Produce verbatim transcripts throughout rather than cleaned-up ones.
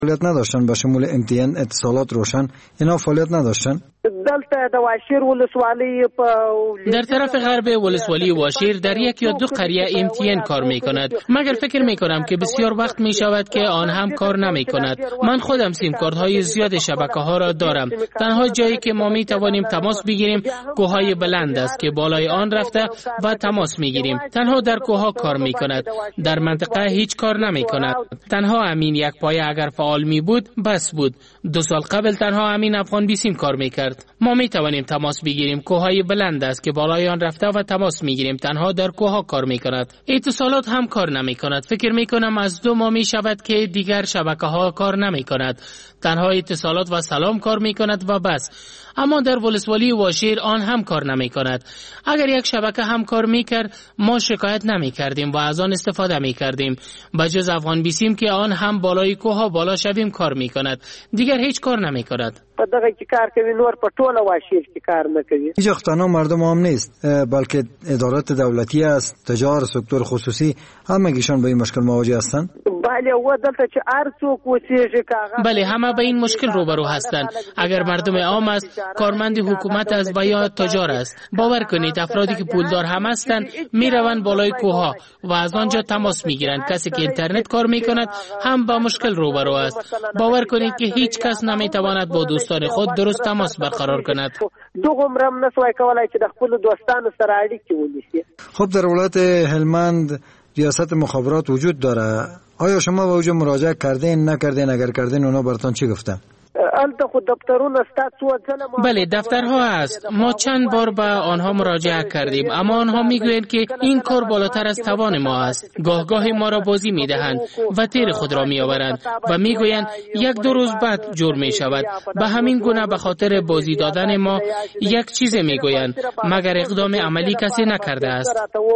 فعالیت نداشتن به شمول ام تی ان، اتصالات روشن، اینا فعالیت نداشتن؟ دلته د واشیر ولسوالی په در طرف غرب ولسوالی واشیر در یک یا دو قریه ام تی ان کار می کند، مگر فکر می کنم که بسیار وقت می شود که آن هم کار نمی کند. من خودم سیم کارت های زیاد شبکه ها را دارم. تنها جایی که ما می توانیم تماس بگیریم کوههای بلند است که بالای آن رفته و تماس می گیریم. تنها در کوه کار می کند. در منطقه هیچ کار نمی کند. تنها امین یک پایه اگر فعال می بود بس بود. دو سال قبل تنها امین افغان بی سیم کار می کرد. ما می توانیم تماس بگیریم. کوههای بلند است که بالای آن رفته و تماس می گیریم. تنها در کوه کار می کند. اتصالات هم کار نمی کند. فکر می کنم از دو ماه می شود که دیگر شبکه ها کار نمی کند. تنها اتصالات و سلام کار می کند و بس. اما در ولسوالی واشیر آن هم کار نمی کند. اگر یک شبکه هم کار می کرد ما شکایت نمی کردیم و از آن استفاده می کردیم. بجز افغان بیسیم که آن هم بالای کوه بالا شویم کار می کند. دیگر هیچ کار نمی کند. په دغه کې کار کوي، نور په ټوله واشیر کې کار نه کوي. هیچ تنها مردم هم نیست، بلکه ادارات دولتی است، تجار، سکتور خصوصی، همگیشان با این مشکل مواجه هستند. بله و دلته چې هر څوک اوسېږي کاغذ بله همه به این مشکل روبرو هستند. اگر مردم عام است، کارمند حکومت است و یا تجار است، باور کنید افرادی که پولدار هم هستند میروند بالای کوه و از آنجا تماس میگیرند. کسی که اینترنت کار میکند هم با مشکل روبرو است. باور کنید که هیچ کس نمیتواند با دوستان خود درست تماس برقرار کند. دوغم رم نسوای کولای چې د خپل دوستانو سره اړیکې ونیسي. خب در ولایت هلمند ریاست مخابرات وجود داره. آیا شما به اوجه مراجعه کردین نکردین؟ اگر کردین اونا براتون چی گفته؟ البته خود دفترونه استاد. بله دفترها هست. ما چند بار به آنها مراجعه کردیم اما آنها میگویند که این کار بالاتر از توان ما است. گاه گاه ما را بازی میدهند و تیر خود را میآورند و میگویند یک دو روز بعد جور می شود. به همین گونه به خاطر بازی دادن ما یک چیز میگویند مگر اقدام عملی کسی نکرده است.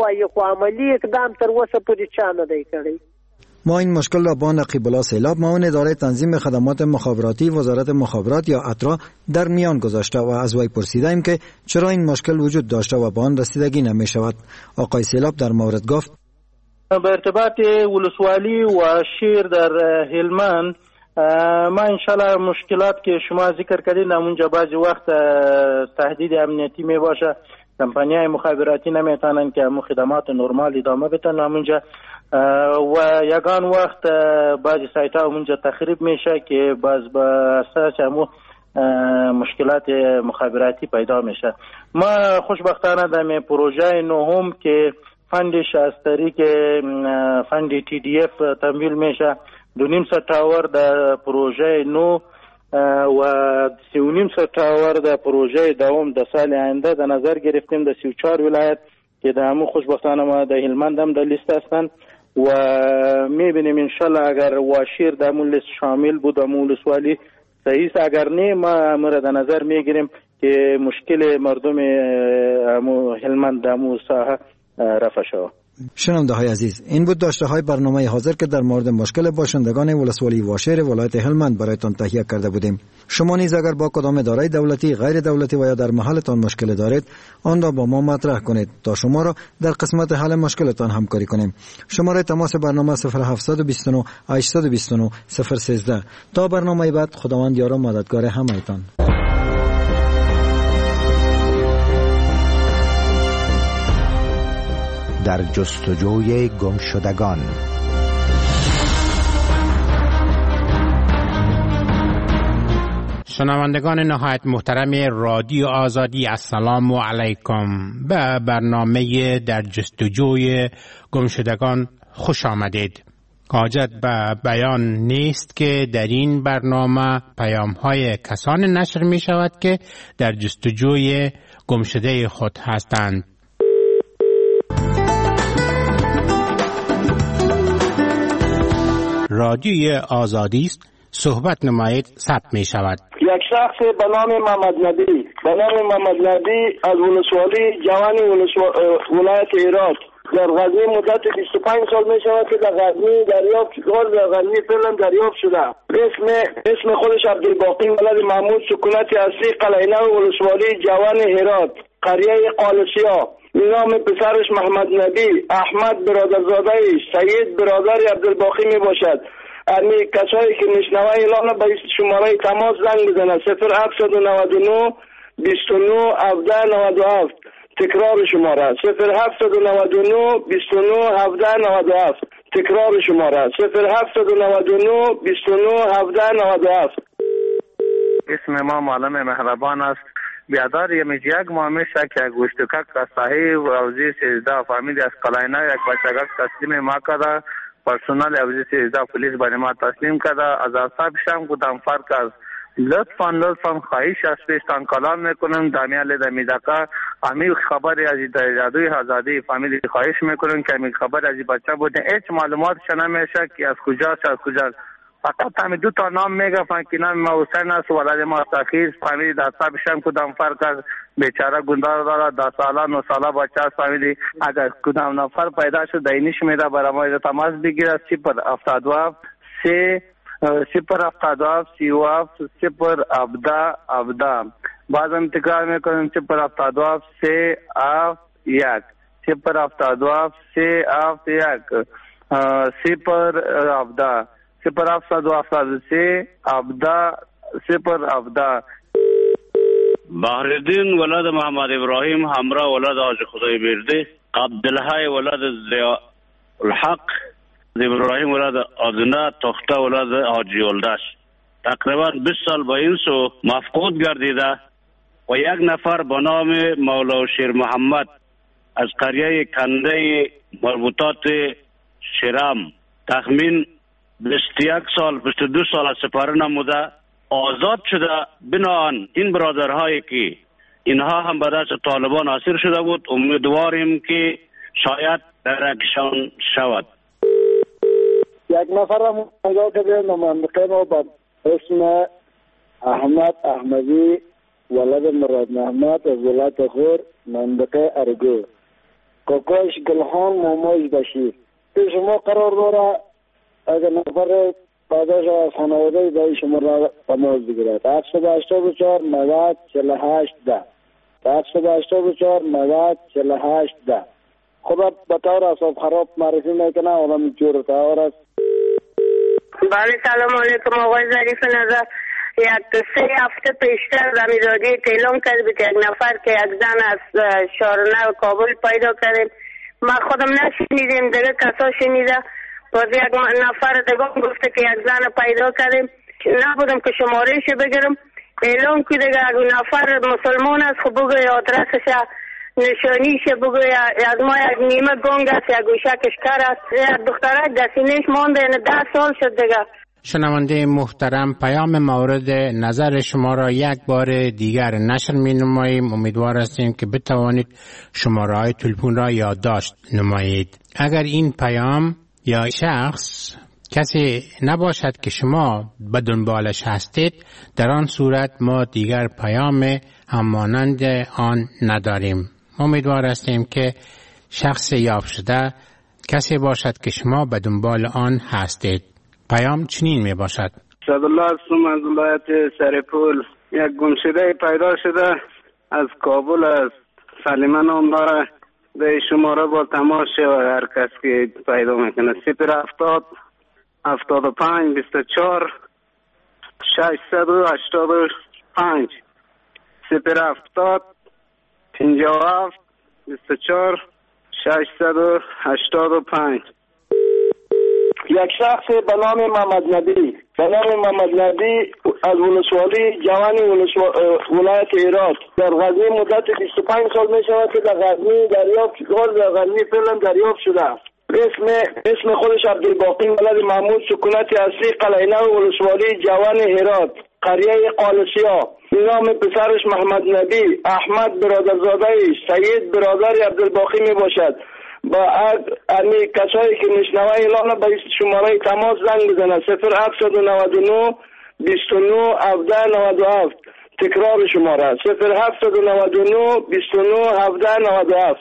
ما این مشکل را با نقیب الله سیلاب معاون اداره تنظیم خدمات مخابراتی وزارت مخابرات یا اترا در میان گذاشته و از وی پرسیدیم که چرا این مشکل وجود داشته و به آن رسیدگی نمی شود. آقای سیلاب در مورد گفت به ارتباط ولسوالی و شیر در هلمند ما انشالله مشکلات که شما ذکر کردید اونجا بعضی وقت تهدید امنیتی می باشه، کمپانی‌های مخابراتی نمیتونن که همون خدمات نرمال ادامه بدن اونجا و یگان وقت بعضی سایت ها اونجا تخریب میشه که باز به اساس همون مشکلات مخابراتی پیدا میشه. ما خوشبختانه در پروژه نهم که فندش از طریق فند تی دی اف تمویل میشه، دو نیم ست تاور در پروژه نو و سی و نیم ست تاور در پروژه دوم در سال آینده در نظر گرفتیم در سی و چهار ولایت که در همون خوشبختانه ما در هلمند هم در لیست هستند و میبینیم انشالله اگر واشیر در همون لیست شامل بود همون ولسوالی صحیح، اگر نه ما امر در نظر میگیریم که مشکل مردم همون هلمند در همون ساحه رفع شود. شنونده های عزیز، این بود داشته های برنامه حاضر که در مورد مشکل باشندگان ولسوالی واشیر ولایت هلمند برایتان تهیه کرده بودیم. شما نیز اگر با کدام اداره دولتی، غیر دولتی و یا در محلتان مشکل دارید، آن را با ما مطرح کنید تا شما را در قسمت حل مشکلتان همکاری کنیم. شماره تماس برنامه صفر هفت دو نه هشت دو نه صفر یک سه. تا برنامه بعد، خداوند یار و مددگار همه‌تان. در جستجوی گمشدگان. شنوندگان نهایت محترم رادیو آزادی، السلام علیکم. به برنامه در جستجوی گمشدگان خوش آمدید. حاجت به بیان نیست که در این برنامه پیام‌های کسان نشر می شود که در جستجوی گمشده خود هستند. رادیوی آزادی است، صحبت نمایید ثبت می شود. یک شخص به نام محمد نبی به نام محمد نبی از ولسوالی جوان ولایت هرات در غزنی مدت بیست و پنج سال می شود که در غزنی دریافت شده، در غزنی فعلا دریافت شده. اسم اسم خودش عبدالباقی ولد محمود، سکونت اصلی قلعه نو ولسوالی جوان هرات، قریه قالسیا. نام پسرش محمد نبی، احمد برادرزاده، سید برادر عبدالباقی می باشد. امی کسایی که میشنوه اعلان به شماره تماس زنگ بزنه صفر هفت نه نه بیست و نه هفده نود و هفت. تکرار شماره صفر هفت نه نه بیست و نه هفده نود و هفت. تکرار شماره صفر هفت نه نه بیست و نه هفده نود و هفت. اسم ما معلم مهربان است. بیادار یمیج یک ماه میشه که گوشتکک صحیح روزی سیزده فامیلی از قلاینه یک بچگک تسلیم ما کرده. پرسونال روزی سیزده پولیس برای ما تسلیم کرده. از اصحاب شم کدام فرق است. لطفاً لطفاً خواهش است پیشتان کلام میکنم دمیال دمیدکا امی خبری از جادوی آزادی فامیلی خواهش میکنم که امی خبر از بچه بوده هیچ معلومات نمیشه که از کجاست از کجاست. فقط همین دو تا نام میگفتن که نام ما حسین است ولد ما سخیر فامیلی در صاحب شم کدام فرق است. بیچاره گندار داره ده ساله نه ساله بچه است فامیلی اگر کدام نفر پیدا شد دینش میده برای ما تماس بگیره صفر هفتاد و هفت سه صفر هفتاد و هفت سی و هفت صفر هفده هفده. بعضم تکرار میکنم صفر هفتاد و هفت سه هفت یک صفر هفتاد و هفت سه هفت یک صفر هفده صفر هفتاد و هفتاد و سه هفده صفر هفده. بحرالدین ولد محمد ابراهیم همراه ولد حاج خدای برده. عبدالحی ولد ضیاء الحق. ابراهیم ولد آدنه تخته ولد حاجی ولدش. تقریبا بیست سال با این سو مفقود گردیده و یک نفر به نام مولا شیر محمد از قریه کنده مربوطات شرم تخمین بیست و یک سال بیست و دو سال از سپاره نموده آزاد شده. بناهن این برادرهایی که اینها هم به دست طالبان اسیر شده بود امیدواریم که شاید درکشان شود. یک نفر هم پیدا کردیم منطقه ما با اسم احمد احمدی ولد مراد محمد از ولایت غور منطقه ارگو. کاکایش گلخان مامایش بشیر. پیش ما قرار داره اگر نفر پیدا شد از خانواده به شما را تماس بگیرد. هفتصد و هشتاد و چهار نود چهل و هشت ده هفتصد و هشتاد و چهار نود چهل و هشت ده. خدا به طور اصاب خراب معرفی میکنه آدم جور طور است. بله سلام علیکم آقای ظریف نظر. یک سه هفته پیشتر زمیدادی اعلام کرد بود یک نفر که یک زن از شارنه کابل پیدا کردیم. ما خودم نشنیدیم دیگه کسا شنیده. باز یک نفر دیگه گفته که یک زن پیدا کردیم. نبودم که شمارهش بگیرم. اعلام که دیگه یک نفر مسلمان است خب بگوی آدرسش نشانیش بگوی از ما یک نیمه گنگ است یک گوشکش کر است. یک دخترک دستینش مانده یعنی ده سال شد دیگه. شنونده محترم پیام مورد نظر شما را یک بار دیگر نشر می نماییم. امیدوار هستیم که بتوانید شماره های تلفن را یادداشت نمایید. اگر این پیام یا شخص کسی نباشد که شما به دنبالش هستید در آن صورت ما دیگر پیام همانند آن نداریم. امیدوار هستیم که شخص یافت شده کسی باشد که شما به دنبال آن هستید. پیام چنین می باشد: صدالله هستم از ولایت سرپول. یک گمشده پیدا شده از کابل است. سلیمه نام داره. به شماره با تماس شود هر کس که پیدا میکنه. صفر هفتاد هفتاد و پنج بیست و چهار ششصد و هشتاد و پنج صفر هفتاد پنجاه و هفت بیست و چهار ششصد و هشتاد و پنج. یک شخص به نام محمد نبی به نام محمد نبی از ولسوالی جوانی ولایت هرات در غزنی مدت بیست و پنج سال می شود که در غزنی دریافت در غزنی فعلا دریافت شده. اسم اسم خودش عبدالباقی ولد محمود سکونت اصلی قلعینه ولسوالی جوان هرات قریه قالسیا. نام پسرش محمد نبی. احمد برادرزاده سید برادر عبدالباقی می باشد. با امی کسایی که میشنوه اعلان به شماره تماس زنگ بزنه صفر هفت نه نه بیست و نه هفده نود و هفت. تکرار شماره صفر هفت نه نه بیست و نه هفده نود و هفت.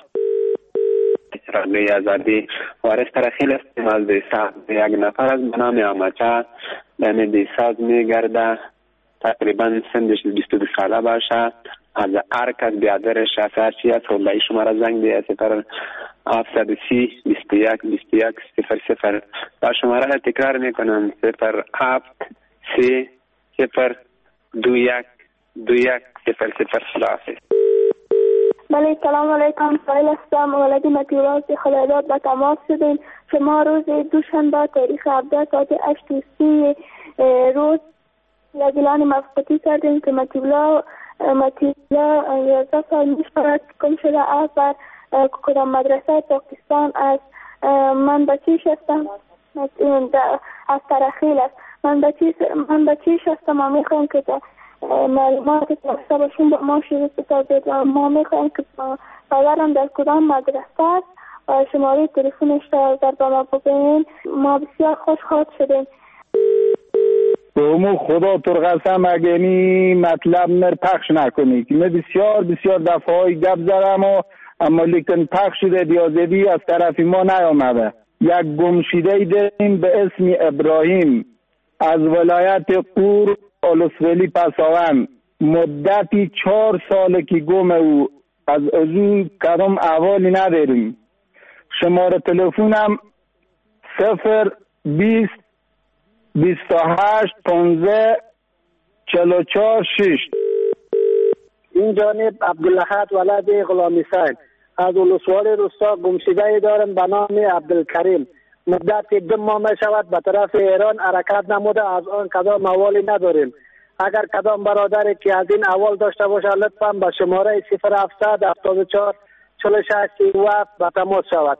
رادیوی آزادی وارث تر خیلی استعمال دیساز یک نفر از بنام آمچه دمی دیساز میگرده تقریبا سندش بیست و دو ساله باشه. از هر کس بیادرش هر چی هست خلایی شما را زنگ بیه صفر هفتصد و سی بیست و یک بیست و یک صفر صفر و شما را تکرار میکنم صفر هفت سی صفر دو یک دو یک صفر صفر. خلاصه بله سلام علیکم، سایل هستم، ولدی متیراز خلایداد به تماس شدیم. شما روز دوشنبه تاریخ هفده ساعت هشت و سی روز یک اعلان مفقودی کردیم که متیولا متیولا یازده سال می شود گم شده است در کدام مدرسه پاکستان است. من بچیش هستم از ترخیل است. من بچیش من بچیش هستم و می خواهم که معلومات ترسه باشون با ما شروع بسازید و ما می خواهیم که پدرم در کدام مدرسه است و شماره تلفنش را در با ما ببینید. ما بسیار خوشحال شدیم. دومو خدا تو قسم اگه نی مطلب نر پخش نکنی که من بسیار بسیار دفعه های گپ زدم و اما لیکن پخش شده دیازدی از طرف ما نیامده. یک گمشیده داریم به اسم ابراهیم از ولایت قور ولسوالی پساون، مدتی چهار ساله که گم او از ازو کدام احوالی نداریم. شماره تلفونم صفر بیست بیست و هشت پانزده چهل و چهار شش. این جانب عبدالحد ولد غلامی سید از ولسوالی روستا گمشده دارم به نام عبدالکریم. مدت دو ماه می شود به طرف ایران حرکت نموده، از آن کدام احوالی نداریم. اگر کدام برادری که از این احوال داشته باشه لطفا به شماره صفر هفتصد هفتاد و چهار چهل و شش و به تماس شود.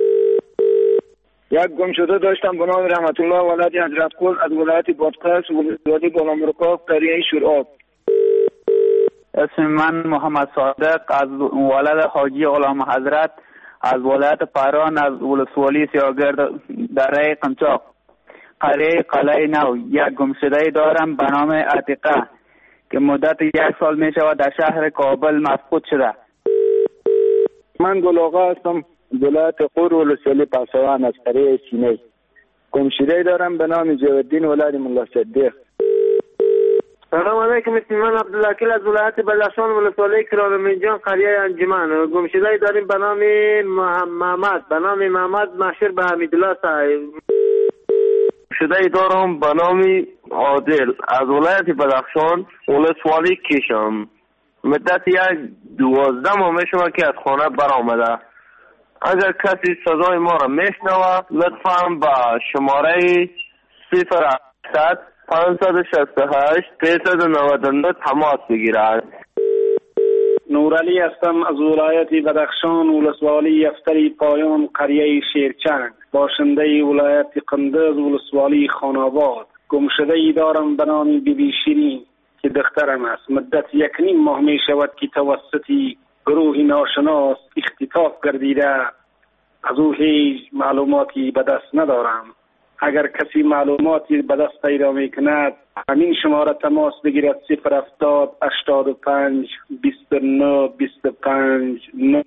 یک گمشده داشتم به نام رحمت الله ولد حضرت قل از ولایت بادغیس ولسوالی بالامرکاب قریه شورآب. اسم من محمد صادق از ولد حاجی غلام حضرت از ولایت پاران از ولسوالی سیاگرد دره قمچاق قریه قلعه نو. یک گمشده دارم به نام عتیقه که مدت یک سال می شود در شهر کابل مفقود شده. من گل آقا هستم، ولایت قور ولسوالی پساون از قریه سینه. گمشده دارم به نام جوادین ولد ملا صدیق. سلام علیکم، اسم من عبدالوکیل از ولایت بدخشان ولسوالی کرانمیجان قریه انجمن. گمشده داریم به نام محمد به نام محمد مشهور به حمیدالله صاحب. گمشده دارم به نام عادل از ولایت بدخشان ولسوالی کیشم. مدت یک دوازده ماه می شود که از خانه برآمده. اگر کسی صدای ما را میشنوه لطفاً به شماره صفر هشتصد پانصد و شصت و هشت سیصد و نود و نه تماس بگیرد. نورعلی هستم از ولایت بدخشان ولسوالی یفتری پایان قریه شیرچند، باشنده ولایت قندز ولسوالی خاناباد. گمشده ای دارم به نام بی بی شیرین که دخترم است. مدت یک نیم ماه می شود که توسط گروه ناشناس اختطاف گردیده، از او هیچ معلوماتی به دست ندارم. اگر کسی معلوماتی به دست پیدا می کند همین شماره تماس بگیرد صفر هفتاد هشتاد و پنج بیست و نه بیست و پنج نه.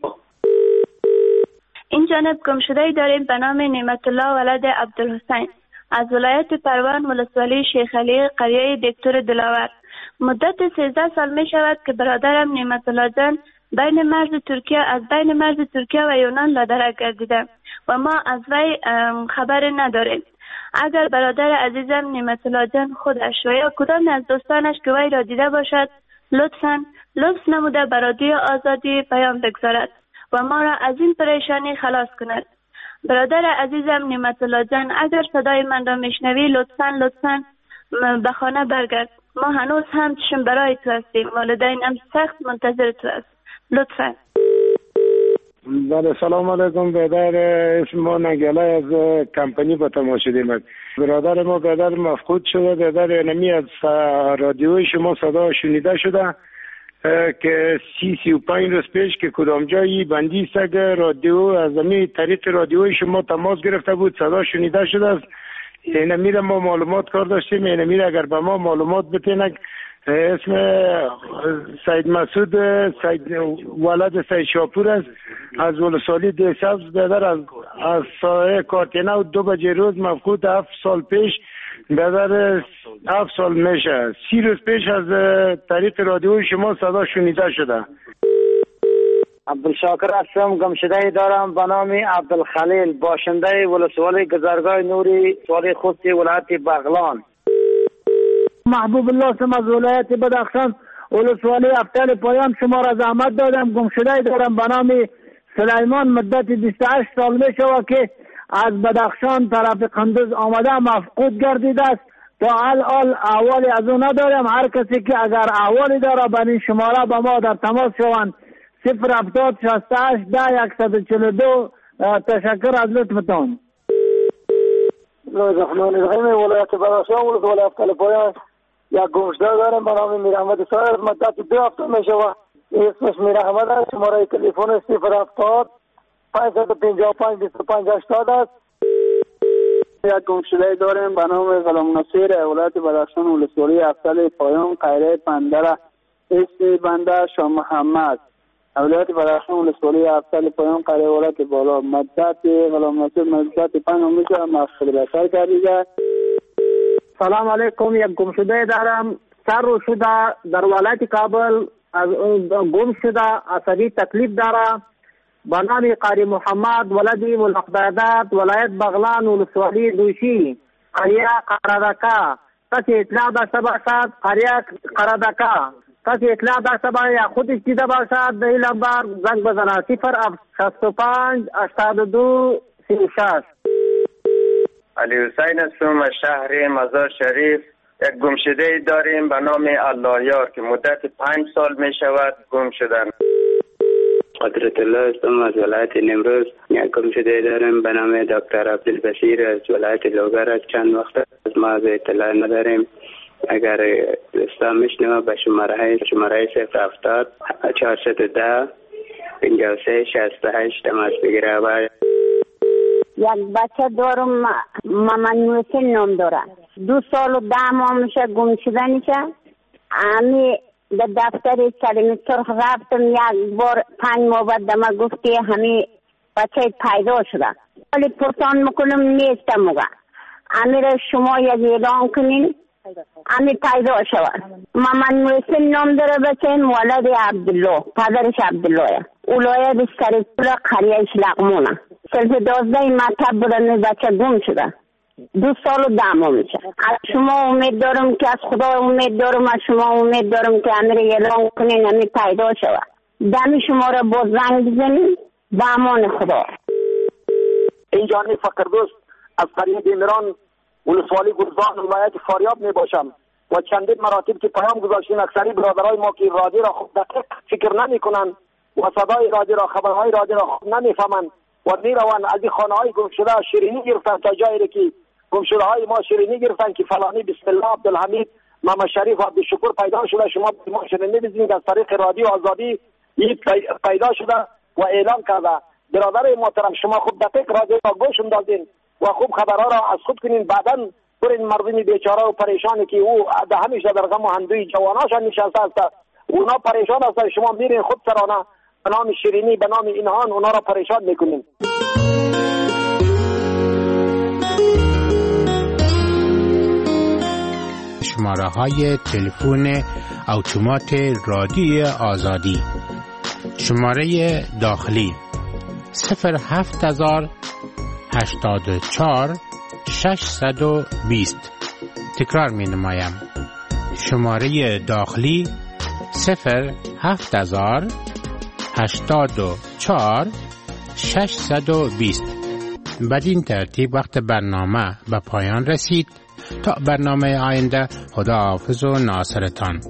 این جانب گمشده داریم به نام نعمت الله ولد عبدالحسین از ولایت پروان ولسوالی شیخ علی قریه دکتر دلاور. مدت سیزده سال می شود که برادرم نعمت الله جان بین مرز ترکیه از بین مرز ترکیه و یونان لادرک گردیده و ما از وی خبر نداریم. اگر برادر عزیزم نعمت الله جان خودش و یا کدام از دوستانش که وی را دیده باشد لطفاً لطف نموده به رادیو آزادی پیام بگذارد و ما را از این پریشانی خلاص کند. برادر عزیزم نعمت الله جان اگر صدای من را میشنوی لطفاً لطفاً به خانه برگرد. ما هنوز هم چشم برای تو هستیم، والدینم سخت منتظر تو است. لطفاً. بله سلام علیکم. برادر اسم ما نگله از کمپانی با تماس شدیم. برادر ما برادر مفقود شده. برادر نمی از رادیوی شما صدا شنیده شده که سی سی و پنج روز پیش که کدام جایی بندی سگ رادیو از زمین طریق رادیوی شما تماس گرفته بود صدا شنیده شده است. این میره ما معلومات کار داشتیم. این میره اگر به ما معلومات بتینک اسم سید مسعود سید ولد سید شاپور است از ولسوالی دیسبز بدر از از سایه کارتینه و دو بجه روز مفقود هفت سال پیش در هفت سال میشه. سی روز پیش از طریق رادیوی شما صدا شنیده شده. عبدالشاکر هستم، گمشده دارم به نام عبدالخلیل، باشنده ولسوالی گذرگاه نوری ولسوالی خصوصی ولایت بغلان. محبوب الله هستم از ولایت بدخشان، ولسوالی افتال پایان. شما را زحمت دادم، گمشده دارم به نام سلیمان، مدت بیست و هشت سال می شود که از بدخشان طرف قندوز آمده مفقود گردیده است. تا الان احوالی از او ندارم. هر کسی که اگر احوالی داره به این شماره با ما در تماس شوند. صفر هفتاد شصت و هشت ده یکصد و چهل و دو. تشکر از لطفتان. الرحمن الرحیم. ولایت بدخشان ولسوالی افتال پایان یک گمشده دارم به نام میر احمد صاحب، مدت دو هفته می شود. اسمش میر احمد است. شماره تلفن صفر هفتاد پانصد و پنجاه و پنج بیست و پنج هشتاد است. یک گمشده داریم به نام غلام نصیر، ولایت بدخشان ولسوالی افتال پایان، قریه پندره، اسم بنده شاه محمد، ولایت بدخشان ولسوالی افتال پایان، قریه ولایت بالا. مدت غلام نصیر مدت پنج ماه میشه مفقود بصر گردیده. سلام علیکم. یک گمشده دارم سر رو شده در ولایت کابل، از گم شده عصبی تکلیف داره به نام قاری محمد ولدی ملقدادات، ولایت بغلان ولسوالی دوشی، قریه قردکا. کسی اطلاع داشته باشد قریه قردکا، کسی اطلاع داشته باشد یا خودش دیده باشد به این نمبر زنگ بزنه صفر شصت و پنج هشتاد و دو سی و شش. علی حسین هستم از شهر مزار شریف. یک گمشده داریم به نام الله یار که مدت پنج سال می شود گم شدن. قدرت الله هستم از ولایت نیمروز. یک گمشده داریم به نام دکتر عبدالبشیر از ولایت لوگر. از چند وقت از ما از اطلاع نداریم. اگر دوستان میشنوه به شماره های شماره صفر هفتاد چهارصد و ده پنجاه و سه شصت و هشت تماس بگیره. یک بچه دارم مامان نوسین نام داره، دو سال و ده ماه میشه گم شده میشه. امی در دفتر کلمه سرخ رفتم یک بار پنج ماه بعد دمه گفت که همین بچه پیدا شده. ولی پرسان میکنم نیستم. موقع امی را شما یک اعلان کنین امی پیدا شود. مامان نوسین نام داره بچه، ولد عبدالله، پدرش عبدالله، ولایت سرپور قریه لغمونه. سلف دوازده مطب بودن بچه گم شده، دو سال و ده ماه میشه. از شما امید دارم که از خدا امید دارم از شما امید دارم که امیر اعلان کنین امی پیدا شود. دمی شما را با زنگ بزنین. به امان خدا. این جانب فقردوست از قریه دیمران ولسوالی گرزان ولایت فاریاب می باشم و چندین مراتب که پیام گذاشتین اکثری برادرای ما که رادیو را خوب دقیق فکر نمی کنن و صدای رادیو را خبرهای رادیو را خوب نمی فهمن و میروان از این خانه های گمشده شیرینی گرفتن تا جایی که گمشده های ما شیرینی گرفتن که فلانی بسم الله عبدالحمید محمد شریف و عبدالشکور پیدا شده. شما ما شیرینی بزنید از طریق رادیو آزادی پیدا شده و اعلام کرده. برادر محترم شما خوب دقیق رادیو را گوش دادین و خوب خبرها را از خود کنین. بعداً برین مردمی بیچاره و پریشانی که او ده همیشه در غم و هندوی جواناش نشسته است، اونا پریشان هستند. شما میرین خود سرانه به نام شیرینی به نام اینهان اونا را پریشان میکنین. شماره های تلفن اتومات رادیو آزادی، شماره داخلی صفر هفت هزار هشتاد و چهار ششصد و بیست. تکرار می نمایم. شماره داخلی صفر هفت هزار هشتاد و چهار ششصد و بیست. بدین ترتیب وقت برنامه به پایان رسید. تا برنامه آینده، خدا حافظ و ناصرتان.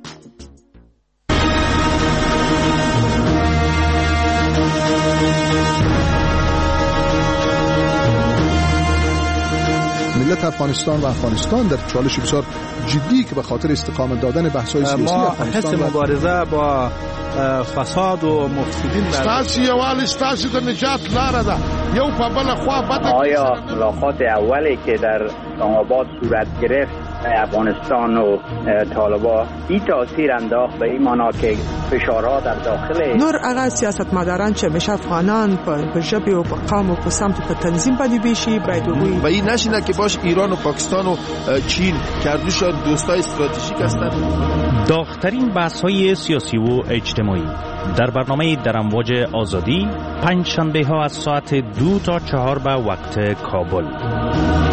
ملت افغانستان و افغانستان در چالش بسیار جدی که به خاطر استقامت دادن بحث‌های سیاسی ما افغانستان حس مبارزه با فساد و مفسدین ستاسو یوال ستاسو د نجات لاره ده. یو په بل خوا بده. آیا ملاقات اولی که در اسلام آباد صورت گرفت افغانستان و طالبان این تاثیر انداخت به این معنا که فشارها در داخل نور اغا سیاستمداران چې میشه افغانان په ژبه او په قوم او په سمت په تنظیم باندې بیشي باید وګوري و این نشینه که باش ایران و پاکستان و چین کردوشان دوستای استراتژیک هستند. داغ‌ترین بحث‌های سیاسی و اجتماعی در برنامه در امواج آزادی پنج شنبه ها از ساعت دو تا چهار به وقت کابل.